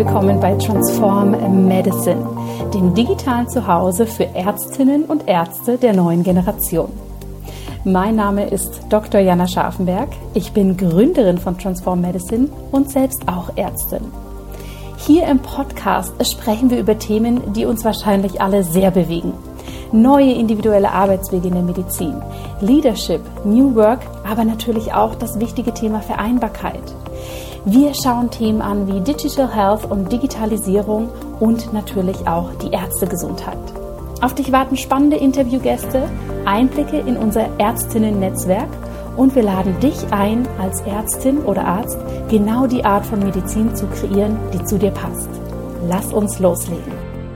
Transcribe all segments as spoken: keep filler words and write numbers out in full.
willkommen bei Transform Medicine, dem digitalen Zuhause für Ärztinnen und Ärzte der neuen Generation. Mein Name ist Doktor Jana Scharfenberg. Ich bin Gründerin von Transform Medicine und selbst auch Ärztin. Hier im Podcast sprechen wir über Themen, die uns wahrscheinlich alle sehr bewegen. Neue individuelle Arbeitswege in der Medizin, Leadership, New Work, aber natürlich auch das wichtige Thema Vereinbarkeit. Wir schauen Themen an wie Digital Health und Digitalisierung und natürlich auch die Ärztegesundheit. Auf dich warten spannende Interviewgäste, Einblicke in unser Ärztinnen-Netzwerk und wir laden dich ein, als Ärztin oder Arzt genau die Art von Medizin zu kreieren, die zu dir passt. Lass uns loslegen.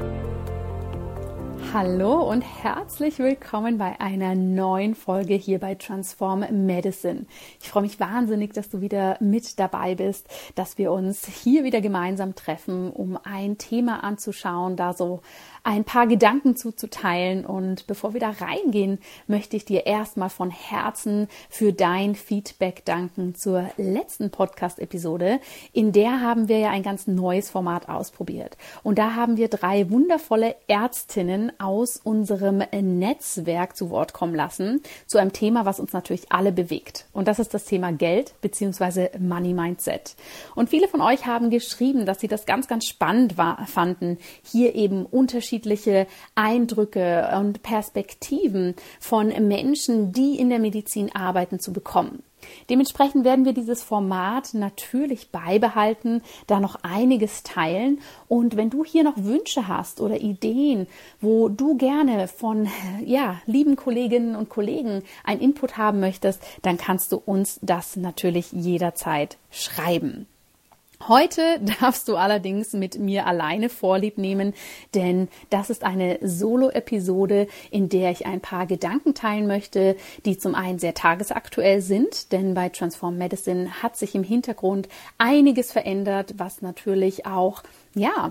Hallo und herzlich willkommen bei einer neuen Folge hier bei Transform Medicine. Ich freue mich wahnsinnig, dass du wieder mit dabei bist, dass wir uns hier wieder gemeinsam treffen, um ein Thema anzuschauen, da so ein paar Gedanken zuzuteilen. Und bevor wir da reingehen, möchte ich dir erstmal von Herzen für dein Feedback danken zur letzten Podcast-Episode. In der haben wir ja ein ganz neues Format ausprobiert. Und da haben wir drei wundervolle Ärztinnen aus unserem Netzwerk zu Wort kommen lassen, zu einem Thema, was uns natürlich alle bewegt. Und das ist das Thema Geld bzw. Money Mindset. Und viele von euch haben geschrieben, dass sie das ganz, ganz spannend war, fanden, hier eben unterschiedliche Eindrücke und Perspektiven von Menschen, die in der Medizin arbeiten, zu bekommen. Dementsprechend werden wir dieses Format natürlich beibehalten, da noch einiges teilen. Und wenn du hier noch Wünsche hast oder Ideen, wo du gerne von ja, lieben Kolleginnen und Kollegen einen Input haben möchtest, dann kannst du uns das natürlich jederzeit schreiben. Heute darfst du allerdings mit mir alleine Vorlieb nehmen, denn das ist eine Solo-Episode, in der ich ein paar Gedanken teilen möchte, die zum einen sehr tagesaktuell sind, denn bei Transform Medicine hat sich im Hintergrund einiges verändert, was natürlich auch, ja,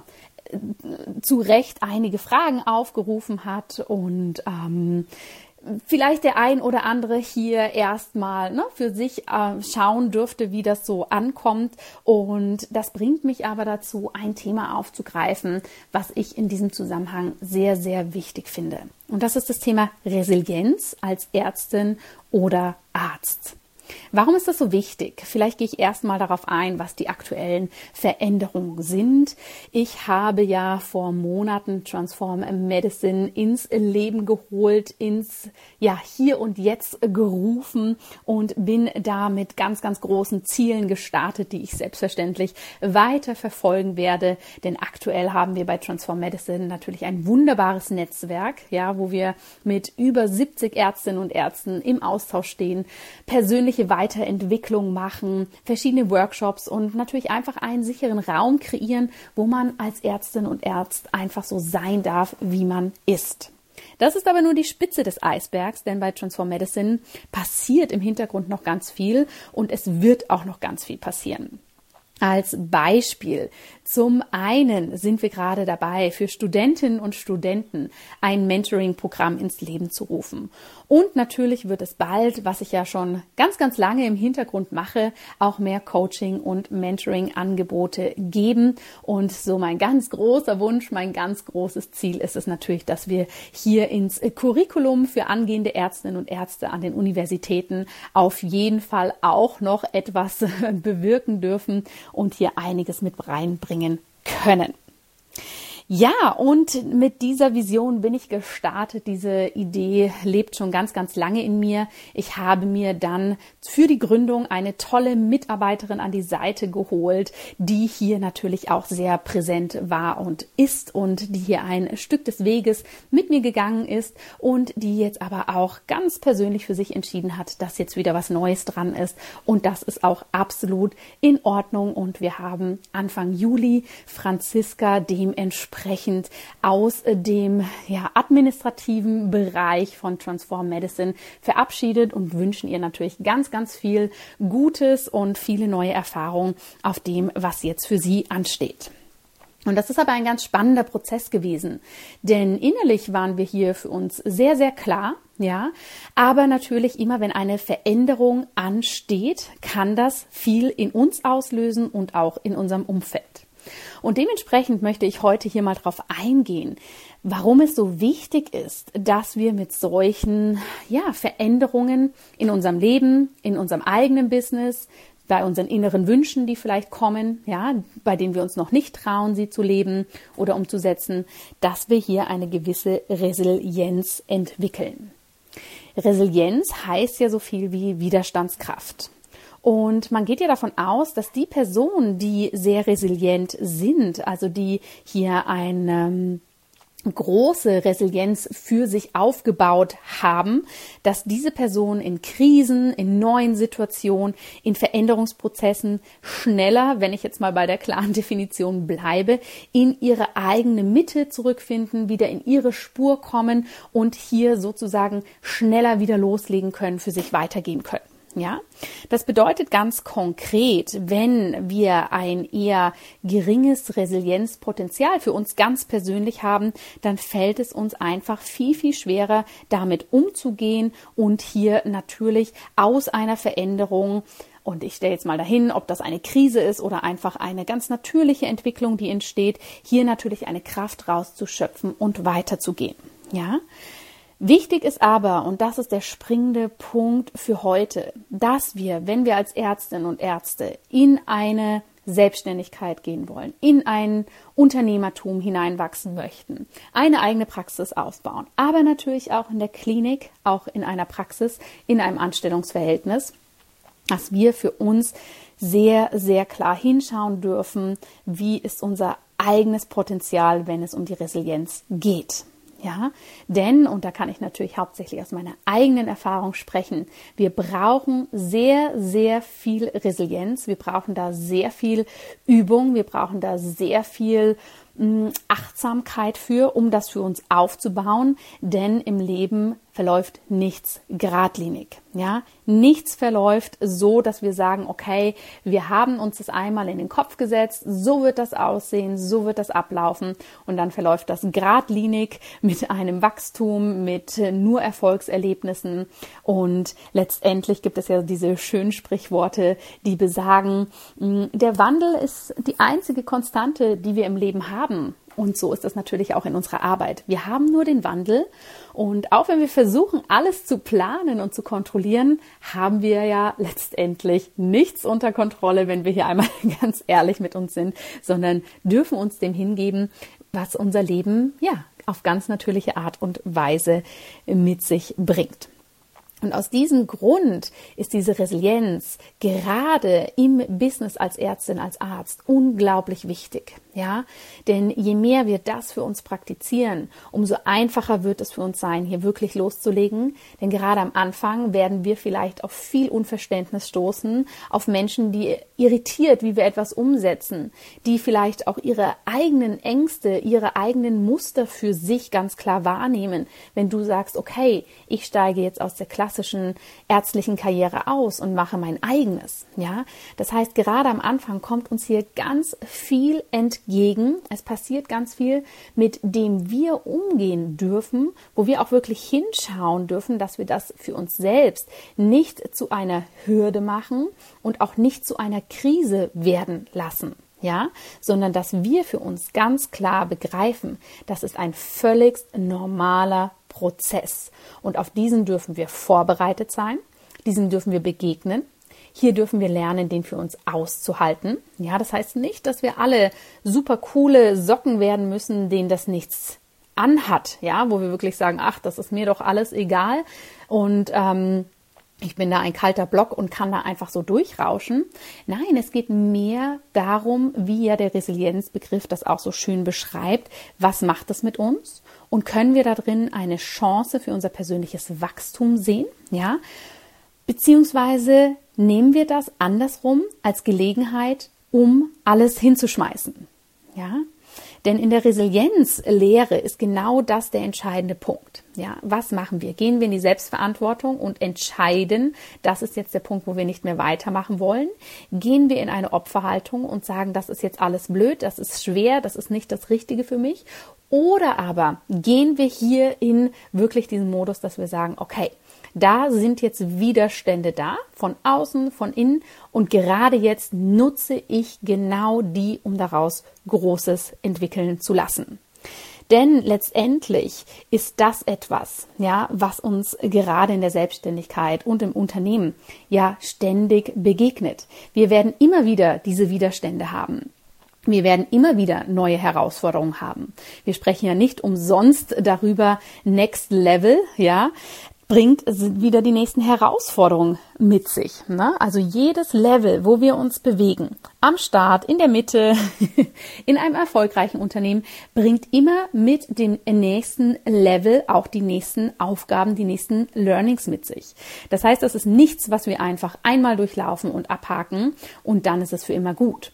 zu Recht einige Fragen aufgerufen hat und ähm, vielleicht der ein oder andere hier erstmal ne, für sich äh, schauen dürfte, wie das so ankommt. Und das bringt mich aber dazu, ein Thema aufzugreifen, was ich in diesem Zusammenhang sehr, sehr wichtig finde. Und das ist das Thema Resilienz als Ärztin oder Arzt. Warum ist das so wichtig? Vielleicht gehe ich erstmal darauf ein, was die aktuellen Veränderungen sind. Ich habe ja vor Monaten Transform Medicine ins Leben geholt, ins ja hier und jetzt gerufen und bin da mit ganz, ganz großen Zielen gestartet, die ich selbstverständlich weiter verfolgen werde. Denn aktuell haben wir bei Transform Medicine natürlich ein wunderbares Netzwerk, ja, wo wir mit über siebzig Ärztinnen und Ärzten im Austausch stehen, persönliche Weiterentwicklung machen, verschiedene Workshops und natürlich einfach einen sicheren Raum kreieren, wo man als Ärztin und Arzt einfach so sein darf, wie man ist. Das ist aber nur die Spitze des Eisbergs, denn bei Transform Medicine passiert im Hintergrund noch ganz viel und es wird auch noch ganz viel passieren. Als Beispiel. Zum einen sind wir gerade dabei, für Studentinnen und Studenten ein Mentoring-Programm ins Leben zu rufen. Und natürlich wird es bald, was ich ja schon ganz, ganz lange im Hintergrund mache, auch mehr Coaching- und Mentoring-Angebote geben. Und so mein ganz großer Wunsch, mein ganz großes Ziel ist es natürlich, dass wir hier ins Curriculum für angehende Ärztinnen und Ärzte an den Universitäten auf jeden Fall auch noch etwas bewirken dürfen und hier einiges mit reinbringen können. Ja, und mit dieser Vision bin ich gestartet. Diese Idee lebt schon ganz, ganz lange in mir. Ich habe mir dann für die Gründung eine tolle Mitarbeiterin an die Seite geholt, die hier natürlich auch sehr präsent war und ist und die hier ein Stück des Weges mit mir gegangen ist und die jetzt aber auch ganz persönlich für sich entschieden hat, dass jetzt wieder was Neues dran ist. Und das ist auch absolut in Ordnung. Und wir haben Anfang Juli Franziska dementsprechend entsprechend aus dem ja, administrativen Bereich von Transform Medicine verabschiedet und wünschen ihr natürlich ganz, ganz viel Gutes und viele neue Erfahrungen auf dem, was jetzt für sie ansteht. Und das ist aber ein ganz spannender Prozess gewesen, denn innerlich waren wir hier für uns sehr, sehr klar, ja, aber natürlich immer, wenn eine Veränderung ansteht, kann das viel in uns auslösen und auch in unserem Umfeld. Und dementsprechend möchte ich heute hier mal drauf eingehen, warum es so wichtig ist, dass wir mit solchen, ja, Veränderungen in unserem Leben, in unserem eigenen Business, bei unseren inneren Wünschen, die vielleicht kommen, ja, bei denen wir uns noch nicht trauen, sie zu leben oder umzusetzen, dass wir hier eine gewisse Resilienz entwickeln. Resilienz heißt ja so viel wie Widerstandskraft. Und man geht ja davon aus, dass die Personen, die sehr resilient sind, also die hier ein ähm, große Resilienz für sich aufgebaut haben, dass diese Personen in Krisen, in neuen Situationen, in Veränderungsprozessen schneller, wenn ich jetzt mal bei der klaren Definition bleibe, in ihre eigene Mitte zurückfinden, wieder in ihre Spur kommen und hier sozusagen schneller wieder loslegen können, für sich weitergehen können. Ja, das bedeutet ganz konkret, wenn wir ein eher geringes Resilienzpotenzial für uns ganz persönlich haben, dann fällt es uns einfach viel, viel schwerer, damit umzugehen und hier natürlich aus einer Veränderung, und ich stelle jetzt mal dahin, ob das eine Krise ist oder einfach eine ganz natürliche Entwicklung, die entsteht, hier natürlich eine Kraft rauszuschöpfen und weiterzugehen. Ja. Wichtig ist aber, und das ist der springende Punkt für heute, dass wir, wenn wir als Ärztinnen und Ärzte in eine Selbstständigkeit gehen wollen, in ein Unternehmertum hineinwachsen möchten, eine eigene Praxis aufbauen, aber natürlich auch in der Klinik, auch in einer Praxis, in einem Anstellungsverhältnis, dass wir für uns sehr, sehr klar hinschauen dürfen, wie ist unser eigenes Potenzial, wenn es um die Resilienz geht. Ja, denn, und da kann ich natürlich hauptsächlich aus meiner eigenen Erfahrung sprechen, wir brauchen sehr, sehr viel Resilienz, wir brauchen da sehr viel Übung, wir brauchen da sehr viel mh, Achtsamkeit für, um das für uns aufzubauen, denn im Leben verläuft nichts geradlinig. Ja, nichts verläuft so, dass wir sagen, okay, wir haben uns das einmal in den Kopf gesetzt, so wird das aussehen, so wird das ablaufen und dann verläuft das geradlinig mit einem Wachstum, mit nur Erfolgserlebnissen und letztendlich gibt es ja diese schönen Sprichworte, die besagen, der Wandel ist die einzige Konstante, die wir im Leben haben. Und so ist das natürlich auch in unserer Arbeit. Wir haben nur den Wandel und auch wenn wir versuchen, alles zu planen und zu kontrollieren, haben wir ja letztendlich nichts unter Kontrolle, wenn wir hier einmal ganz ehrlich mit uns sind, sondern dürfen uns dem hingeben, was unser Leben ja auf ganz natürliche Art und Weise mit sich bringt. Und aus diesem Grund ist diese Resilienz gerade im Business als Ärztin, als Arzt unglaublich wichtig. Ja, denn je mehr wir das für uns praktizieren, umso einfacher wird es für uns sein, hier wirklich loszulegen. Denn gerade am Anfang werden wir vielleicht auf viel Unverständnis stoßen, auf Menschen, die irritiert, wie wir etwas umsetzen, die vielleicht auch ihre eigenen Ängste, ihre eigenen Muster für sich ganz klar wahrnehmen. Wenn du sagst, okay, ich steige jetzt aus der klassischen ärztlichen Karriere aus und mache mein eigenes. Ja, das heißt, gerade am Anfang kommt uns hier ganz viel entgegen. Es passiert ganz viel, mit dem wir umgehen dürfen, wo wir auch wirklich hinschauen dürfen, dass wir das für uns selbst nicht zu einer Hürde machen und auch nicht zu einer Krise werden lassen. Ja, sondern dass wir für uns ganz klar begreifen, das ist ein völligst normaler Prozess. Und auf diesen dürfen wir vorbereitet sein, diesen dürfen wir begegnen. Hier dürfen wir lernen, den für uns auszuhalten. Ja, das heißt nicht, dass wir alle super coole Socken werden müssen, denen das nichts anhat. Ja, wo wir wirklich sagen, ach, das ist mir doch alles egal. Und ähm, ich bin da ein kalter Block und kann da einfach so durchrauschen. Nein, es geht mehr darum, wie ja der Resilienzbegriff das auch so schön beschreibt. Was macht das mit uns? Und können wir da drin eine Chance für unser persönliches Wachstum sehen? Ja, beziehungsweise nehmen wir das andersrum als Gelegenheit, um alles hinzuschmeißen. Ja, denn in der Resilienzlehre ist genau das der entscheidende Punkt. Ja, was machen wir? Gehen wir in die Selbstverantwortung und entscheiden, das ist jetzt der Punkt, wo wir nicht mehr weitermachen wollen? Gehen wir in eine Opferhaltung und sagen, das ist jetzt alles blöd, das ist schwer, das ist nicht das Richtige für mich? Oder aber gehen wir hier in wirklich diesen Modus, dass wir sagen, okay, Da sind jetzt Widerstände da, von außen, von innen. Und gerade jetzt nutze ich genau die, um daraus Großes entwickeln zu lassen. Denn letztendlich ist das etwas, ja, was uns gerade in der Selbstständigkeit und im Unternehmen ja ständig begegnet. Wir werden immer wieder diese Widerstände haben. Wir werden immer wieder neue Herausforderungen haben. Wir sprechen ja nicht umsonst darüber, Next Level, ja, bringt wieder die nächsten Herausforderungen mit sich. Ne? Also jedes Level, wo wir uns bewegen, am Start, in der Mitte, in einem erfolgreichen Unternehmen, bringt immer mit dem nächsten Level auch die nächsten Aufgaben, die nächsten Learnings mit sich. Das heißt, das ist nichts, was wir einfach einmal durchlaufen und abhaken und dann ist es für immer gut.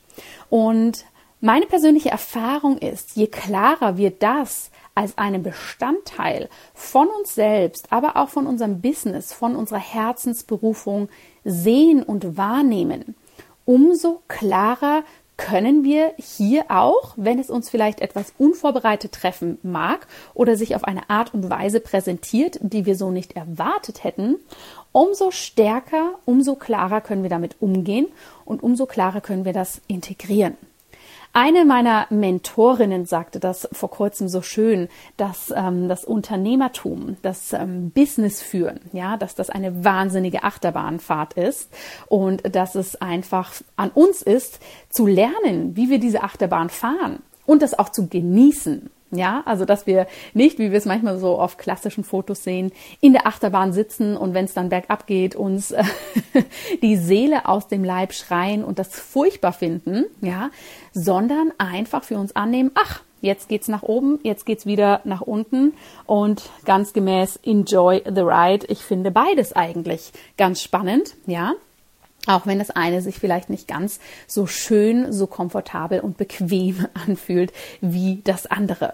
Und meine persönliche Erfahrung ist, je klarer wir das als einen Bestandteil von uns selbst, aber auch von unserem Business, von unserer Herzensberufung sehen und wahrnehmen, umso klarer können wir hier auch, wenn es uns vielleicht etwas unvorbereitet treffen mag oder sich auf eine Art und Weise präsentiert, die wir so nicht erwartet hätten, umso stärker, umso klarer können wir damit umgehen und umso klarer können wir das integrieren. Eine meiner Mentorinnen sagte das vor kurzem so schön, dass ähm, das Unternehmertum, das ähm, Business führen, ja, dass das eine wahnsinnige Achterbahnfahrt ist und dass es einfach an uns ist, zu lernen, wie wir diese Achterbahn fahren und das auch zu genießen. Ja, also dass wir nicht, wie wir es manchmal so auf klassischen Fotos sehen, in der Achterbahn sitzen und wenn es dann bergab geht, uns äh, die Seele aus dem Leib schreien und das furchtbar finden, ja, sondern einfach für uns annehmen, ach, jetzt geht's nach oben, jetzt geht's wieder nach unten und ganz gemäß enjoy the ride. Ich finde beides eigentlich ganz spannend, ja. Auch wenn das eine sich vielleicht nicht ganz so schön, so komfortabel und bequem anfühlt wie das andere.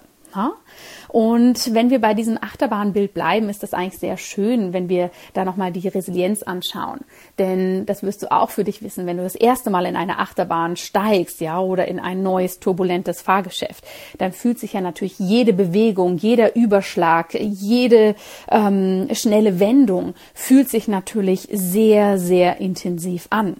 Und wenn wir bei diesem Achterbahnbild bleiben, ist das eigentlich sehr schön, wenn wir da nochmal die Resilienz anschauen. Denn das wirst du auch für dich wissen, wenn du das erste Mal in eine Achterbahn steigst, ja, oder in ein neues, turbulentes Fahrgeschäft, dann fühlt sich ja natürlich jede Bewegung, jeder Überschlag, jede ähm, schnelle Wendung fühlt sich natürlich sehr, sehr intensiv an.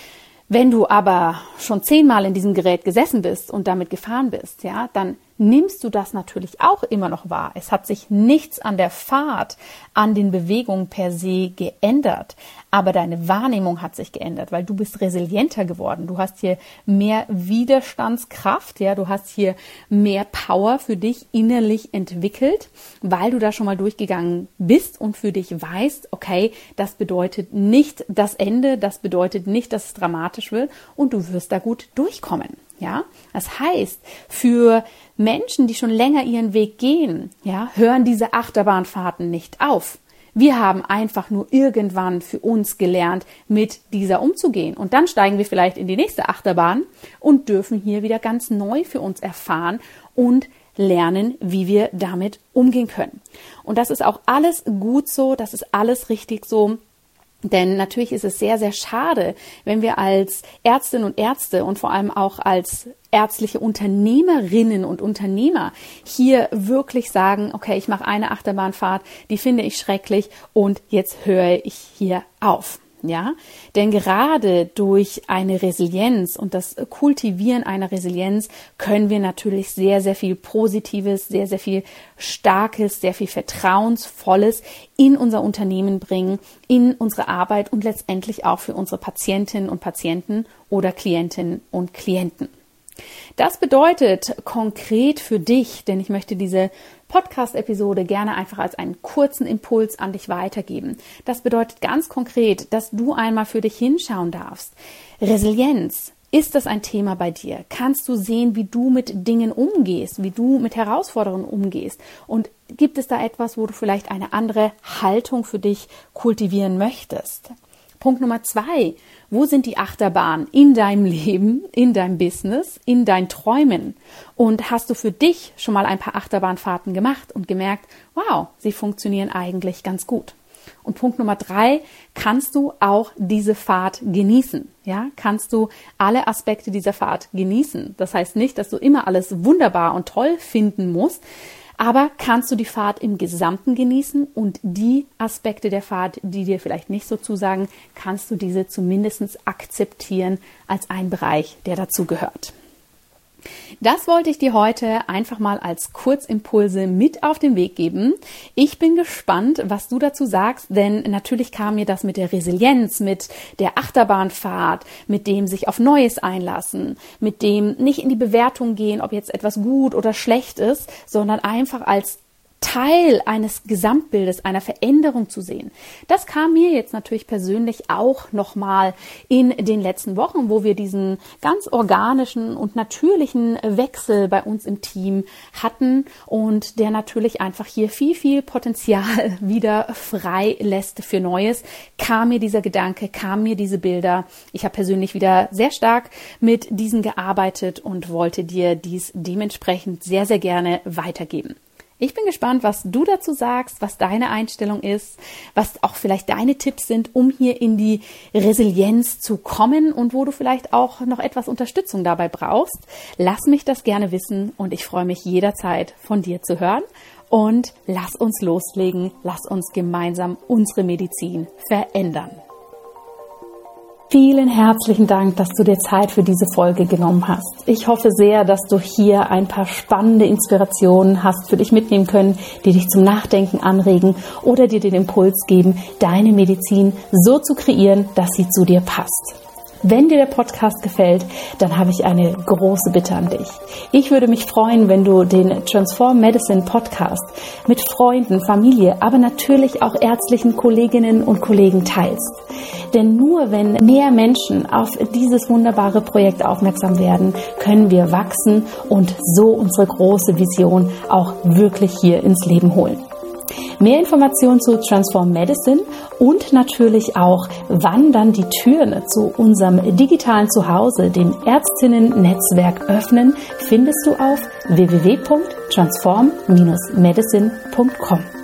Wenn du aber schon zehnmal in diesem Gerät gesessen bist und damit gefahren bist, ja, dann nimmst du das natürlich auch immer noch wahr. Es hat sich nichts an der Fahrt, an den Bewegungen per se geändert, aber deine Wahrnehmung hat sich geändert, weil du bist resilienter geworden. Du hast hier mehr Widerstandskraft, ja, du hast hier mehr Power für dich innerlich entwickelt, weil du da schon mal durchgegangen bist und für dich weißt, okay, das bedeutet nicht das Ende, das bedeutet nicht, dass es dramatisch wird und du wirst da gut durchkommen. Ja, das heißt, für Menschen, die schon länger ihren Weg gehen, ja, hören diese Achterbahnfahrten nicht auf. Wir haben einfach nur irgendwann für uns gelernt, mit dieser umzugehen. Und dann steigen wir vielleicht in die nächste Achterbahn und dürfen hier wieder ganz neu für uns erfahren und lernen, wie wir damit umgehen können. Und das ist auch alles gut so, das ist alles richtig so. Denn natürlich ist es sehr, sehr schade, wenn wir als Ärztinnen und Ärzte und vor allem auch als ärztliche Unternehmerinnen und Unternehmer hier wirklich sagen, okay, ich mache eine Achterbahnfahrt, die finde ich schrecklich und jetzt höre ich hier auf. Ja, denn gerade durch eine Resilienz und das Kultivieren einer Resilienz können wir natürlich sehr, sehr viel Positives, sehr, sehr viel Starkes, sehr viel Vertrauensvolles in unser Unternehmen bringen, in unsere Arbeit und letztendlich auch für unsere Patientinnen und Patienten oder Klientinnen und Klienten. Das bedeutet konkret für dich, denn ich möchte diese Podcast-Episode gerne einfach als einen kurzen Impuls an dich weitergeben. Das bedeutet ganz konkret, dass du einmal für dich hinschauen darfst. Resilienz, ist das ein Thema bei dir? Kannst du sehen, wie du mit Dingen umgehst, wie du mit Herausforderungen umgehst? Und gibt es da etwas, wo du vielleicht eine andere Haltung für dich kultivieren möchtest? Punkt Nummer zwei. Wo sind die Achterbahnen in deinem Leben, in deinem Business, in deinen Träumen? Und hast du für dich schon mal ein paar Achterbahnfahrten gemacht und gemerkt, wow, sie funktionieren eigentlich ganz gut? Und Punkt Nummer drei, kannst du auch diese Fahrt genießen? Ja, kannst du alle Aspekte dieser Fahrt genießen? Das heißt nicht, dass du immer alles wunderbar und toll finden musst, Aber kannst du die Fahrt im Gesamten genießen und die Aspekte der Fahrt, die dir vielleicht nicht so zusagen, kannst du diese zumindest akzeptieren als ein Bereich, der dazugehört. Das wollte ich dir heute einfach mal als Kurzimpulse mit auf den Weg geben. Ich bin gespannt, was du dazu sagst, denn natürlich kam mir das mit der Resilienz, mit der Achterbahnfahrt, mit dem sich auf Neues einlassen, mit dem nicht in die Bewertung gehen, ob jetzt etwas gut oder schlecht ist, sondern einfach als Teil eines Gesamtbildes, einer Veränderung zu sehen. Das kam mir jetzt natürlich persönlich auch nochmal in den letzten Wochen, wo wir diesen ganz organischen und natürlichen Wechsel bei uns im Team hatten und der natürlich einfach hier viel, viel Potenzial wieder frei lässt für Neues, kam mir dieser Gedanke, kamen mir diese Bilder. Ich habe persönlich wieder sehr stark mit diesen gearbeitet und wollte dir dies dementsprechend sehr, sehr gerne weitergeben. Ich bin gespannt, was du dazu sagst, was deine Einstellung ist, was auch vielleicht deine Tipps sind, um hier in die Resilienz zu kommen und wo du vielleicht auch noch etwas Unterstützung dabei brauchst. Lass mich das gerne wissen und ich freue mich jederzeit von dir zu hören. Und lass uns loslegen, lass uns gemeinsam unsere Medizin verändern. Vielen herzlichen Dank, dass du dir Zeit für diese Folge genommen hast. Ich hoffe sehr, dass du hier ein paar spannende Inspirationen hast für dich mitnehmen können, die dich zum Nachdenken anregen oder dir den Impuls geben, deine Medizin so zu kreieren, dass sie zu dir passt. Wenn dir der Podcast gefällt, dann habe ich eine große Bitte an dich. Ich würde mich freuen, wenn du den Transform Medicine Podcast mit Freunden, Familie, aber natürlich auch ärztlichen Kolleginnen und Kollegen teilst. Denn nur wenn mehr Menschen auf dieses wunderbare Projekt aufmerksam werden, können wir wachsen und so unsere große Vision auch wirklich hier ins Leben holen. Mehr Informationen zu Transform Medicine und natürlich auch, wann dann die Türen zu unserem digitalen Zuhause, dem Ärztinnen-Netzwerk, öffnen, findest du auf w w w punkt transform Bindestrich medicine punkt com.